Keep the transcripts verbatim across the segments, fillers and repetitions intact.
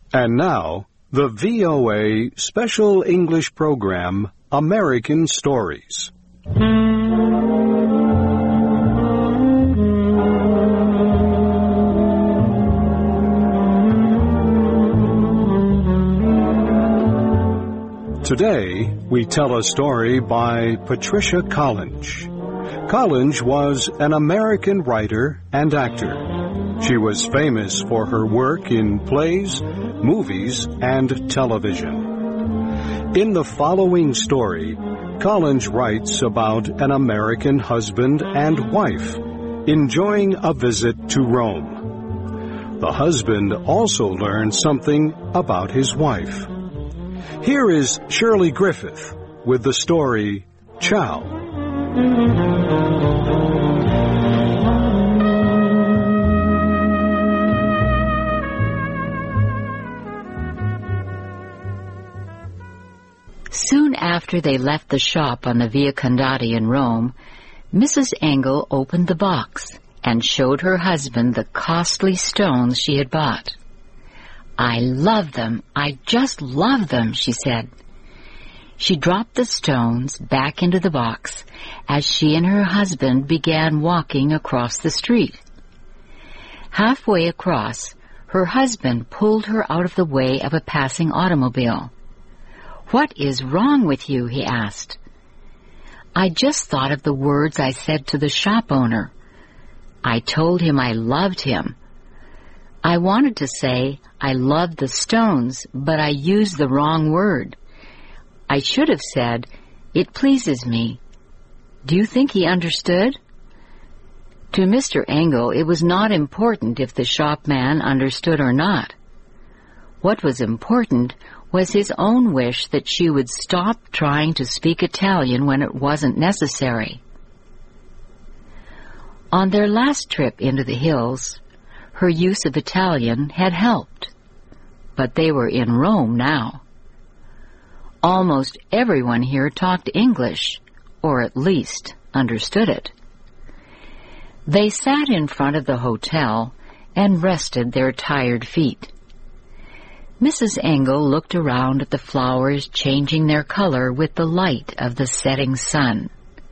And now, the V O A Special English Program, American Stories. Today, we tell a story by Patricia Collinge. Collinge was an American writer and actor. She was famous for her work in plays, movies, and television. In the following story, Collinge writes about an American husband and wife enjoying a visit to Rome. The husband also learned something about his wife. Here is Shirley Griffith with the story, Ciao. Soon after they left the shop on the Via Condati in Rome, Missus Engel opened the box and showed her husband the costly stones she had bought. "I love them. I just love them," she said. She dropped the stones back into the box as she and her husband began walking across the street. Halfway across, her husband pulled her out of the way of a passing automobile. "What is wrong with you?" he asked. "I just thought of the words I said to the shop owner. I told him I loved him. I wanted to say I loved the stones, but I used the wrong word. I should have said, 'It pleases me.' Do you think he understood?" To Mister Engel, it was not important if the shopman understood or not. What was important was his own wish that she would stop trying to speak Italian when it wasn't necessary. On their last trip into the hills, her use of Italian had helped, but they were in Rome now. Almost everyone here talked English, or at least understood it. They sat in front of the hotel and rested their tired feet. Missus Engel looked around at the flowers changing their color with the light of the setting sun.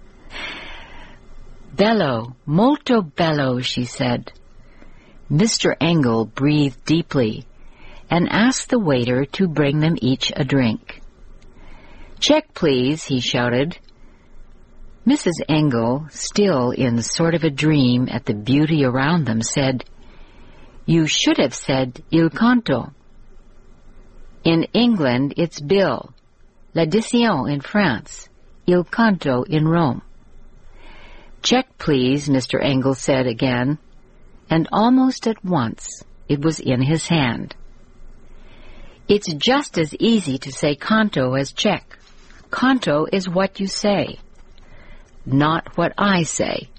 "Bello, molto bello," she said. Mister Engel breathed deeply and asked the waiter to bring them each a drink. "Check, please," he shouted. Missus Engel, still in sort of a dream at the beauty around them, said, "You should have said il conto. In England, it's bill, l'addition in France, il conto in Rome." "Check, please," Mister Engel said again, and almost at once it was in his hand. It's just as easy to say conto as check. Conto is what you say, not what I say.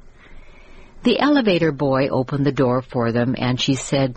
The elevator boy opened the door for them, and she said,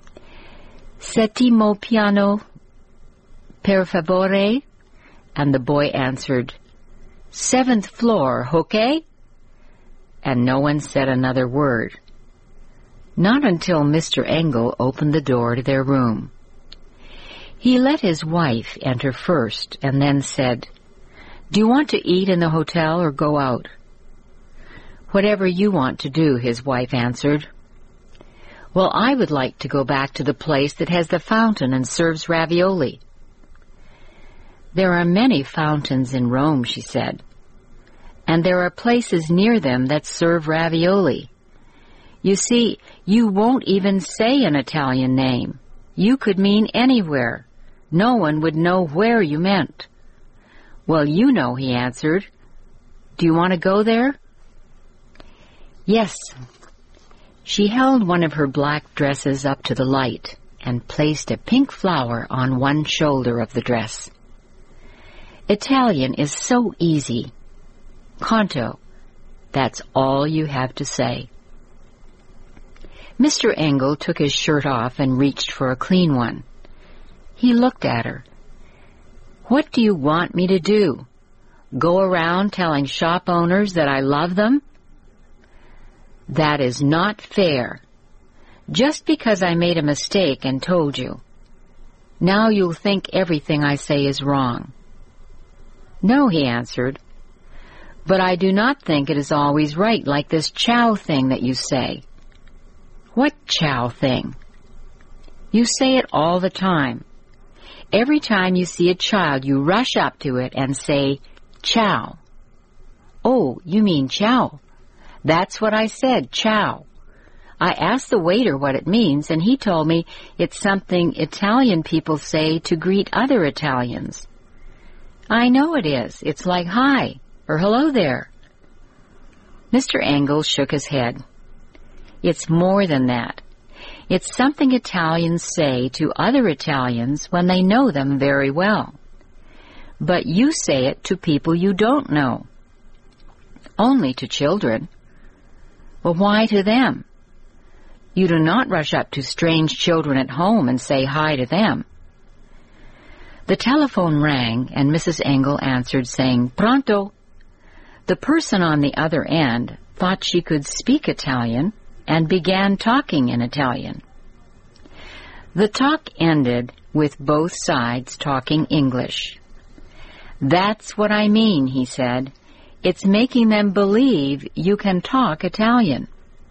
"Settimo piano, per favore?" And the boy answered, "Seventh floor, okay?" And no one said another word. Not until Mister Engel opened the door to their room. He let his wife enter first and then said, "Do you want to eat in the hotel or go out?" "Whatever you want to do," his wife answered. "Well, I would like to go back to the place that has the fountain and serves ravioli." "There are many fountains in Rome," she said, "and there are places near them that serve ravioli. You see, you won't even say an Italian name. You could mean anywhere. No one would know where you meant." "Well, you know," he answered. "Do you want to go there?" "Yes." She held one of her black dresses up to the light and placed a pink flower on one shoulder of the dress. Italian is so easy. Conto. That's all you have to say. Mister Engel took his shirt off and reached for a clean one. He looked at her. "What do you want me to do? Go around telling shop owners that I love them?" "That is not fair. Just because I made a mistake and told you. Now you'll think everything I say is wrong." "No," he answered, "but I do not think it is always right, like this ciao thing that you say." "What ciao thing?" "You say it all the time. Every time you see a child, you rush up to it and say, 'Ciao.'" "Oh, you mean ciao." "That's what I said, ciao. I asked the waiter what it means, and he told me it's something Italian people say to greet other Italians." "I know it is. It's like hi, or hello there." Mister Engel shook his head. "It's more than that. It's something Italians say to other Italians when they know them very well. But you say it to people you don't know." "Only to children." "Well, why to them? You do not rush up to strange children at home and say hi to them." The telephone rang, and Missus Engel answered, saying, "Pronto." The person on the other end thought she could speak Italian and began talking in Italian. The talk ended with both sides talking English. "That's what I mean," he said. "It's making them believe you can talk Italian."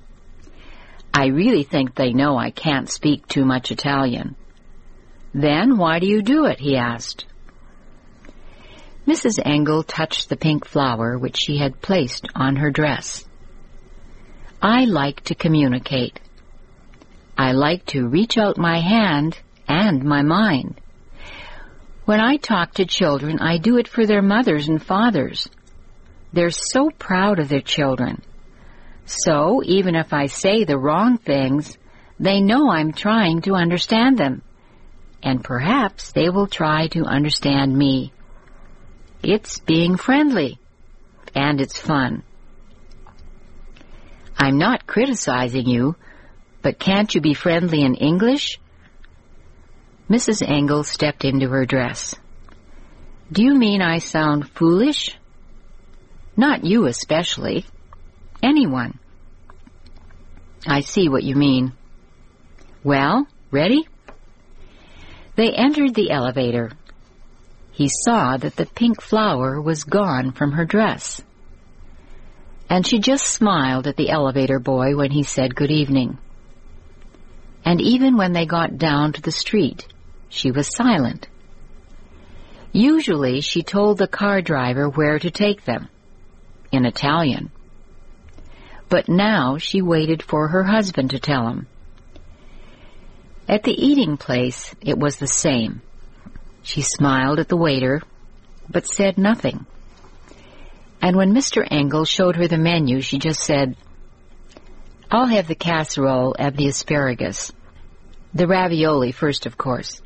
"I really think they know I can't speak too much Italian." "Then why do you do it?" he asked. Missus Engel touched the pink flower which she had placed on her dress. "I like to communicate. I like to reach out my hand and my mind. When I talk to children, I do it for their mothers and fathers. They're so proud of their children. So, even if I say the wrong things, they know I'm trying to understand them, and perhaps they will try to understand me. It's being friendly, and it's fun." "I'm not criticizing you, but can't you be friendly in English?" Missus Engel stepped into her dress. "Do you mean I sound foolish?" "Not you especially. Anyone." "I see what you mean. Well, ready?" They entered the elevator. He saw that the pink flower was gone from her dress, and she just smiled at the elevator boy when he said good evening. And even when they got down to the street, she was silent. Usually she told the car driver where to take them, in Italian. But now she waited for her husband to tell him. At the eating place, it was the same. She smiled at the waiter, but said nothing. And when Mister Engel showed her the menu, she just said, "I'll have the casserole and the asparagus. The ravioli first, of course."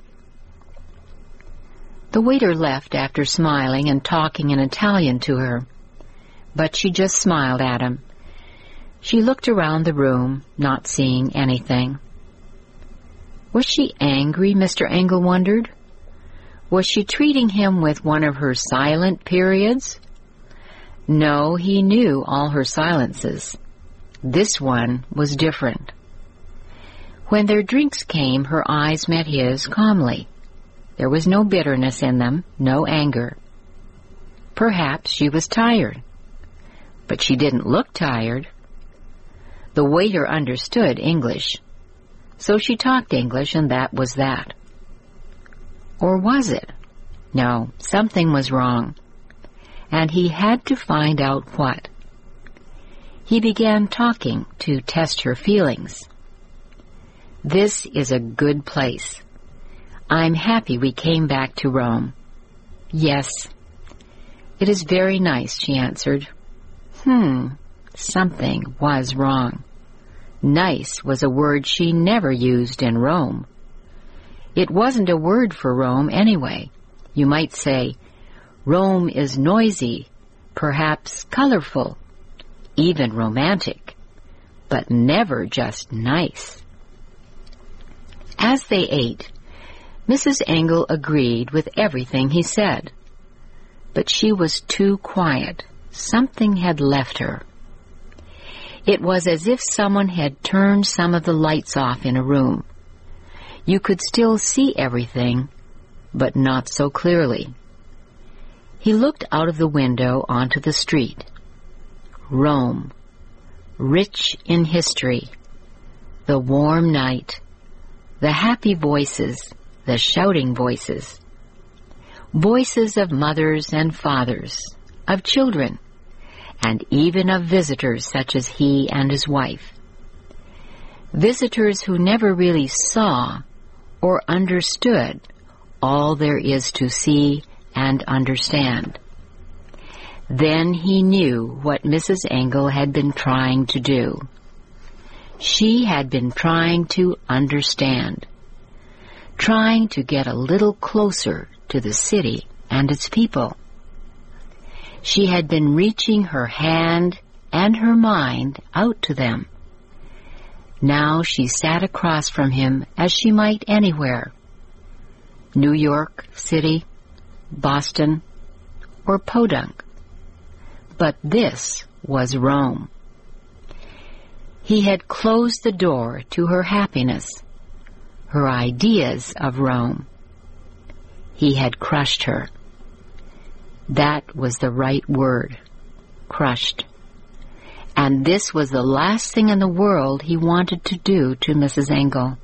The waiter left after smiling and talking in Italian to her, but she just smiled at him. She looked around the room, not seeing anything. Was she angry, Mister Engel wondered? Was she treating him with one of her silent periods? No, he knew all her silences. This one was different. When their drinks came, her eyes met his calmly. There was no bitterness in them, no anger. Perhaps she was tired, but she didn't look tired. The waiter understood English, so she talked English, and that was that. Or was it? No, something was wrong, and he had to find out what. He began talking to test her feelings. "This is a good place. I'm happy we came back to Rome." "Yes." "It is very nice," she answered. Hmm, something was wrong. Nice was a word she never used in Rome. It wasn't a word for Rome anyway. You might say, Rome is noisy, perhaps colorful, even romantic, but never just nice. As they ate, Missus Engel agreed with everything he said, but she was too quiet. Something had left her. It was as if someone had turned some of the lights off in a room. You could still see everything, but not so clearly. He looked out of the window onto the street. Rome, rich in history, the warm night, the happy voices, the shouting voices, voices of mothers and fathers, of children, and even of visitors such as he and his wife. Visitors who never really saw or understood all there is to see and understand. Then he knew what Missus Engel had been trying to do. She had been trying to understand, trying to get a little closer to the city and its people. She had been reaching her hand and her mind out to them. Now she sat across from him as she might anywhere. New York City, Boston, or Podunk. But this was Rome. He had closed the door to her happiness, her ideas of Rome. He had crushed her. That was the right word, crushed. And this was the last thing in the world he wanted to do to Missus Engel.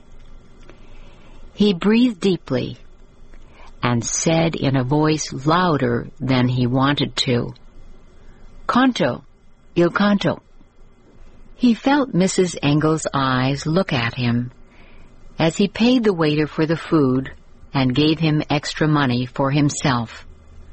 He breathed deeply and said in a voice louder than he wanted to, "Canto, il canto." He felt Missus Engel's eyes look at him as he paid the waiter for the food and gave him extra money for himself.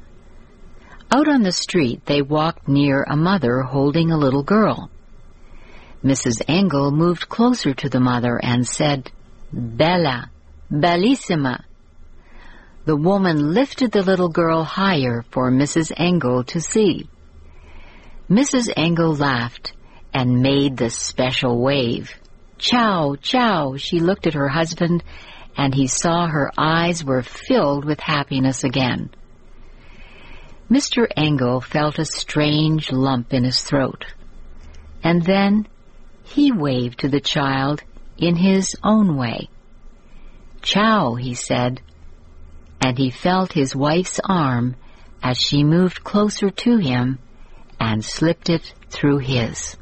Out on the street they walked near a mother holding a little girl. Missus Engel moved closer to the mother and said, "Bella, bellissima." The woman lifted the little girl higher for Missus Engel to see. Missus Engel laughed and made the special wave. "Ciao, ciao," she looked at her husband, and he saw her eyes were filled with happiness again. Mister Engel felt a strange lump in his throat, and then he waved to the child in his own way. "Ciao," he said, and he felt his wife's arm as she moved closer to him and slipped it through his.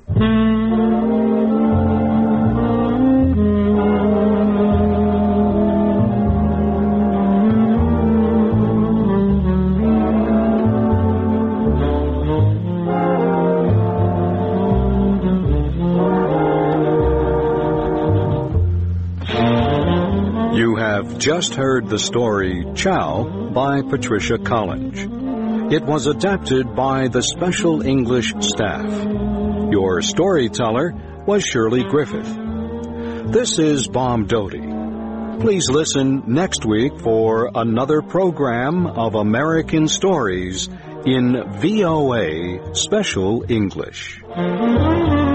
You have just heard the story Ciao by Patricia Collins. It was adapted by the Special English staff. Your storyteller was Shirley Griffith. This is Bob Doty. Please listen next week for another program of American Stories in V O A Special English.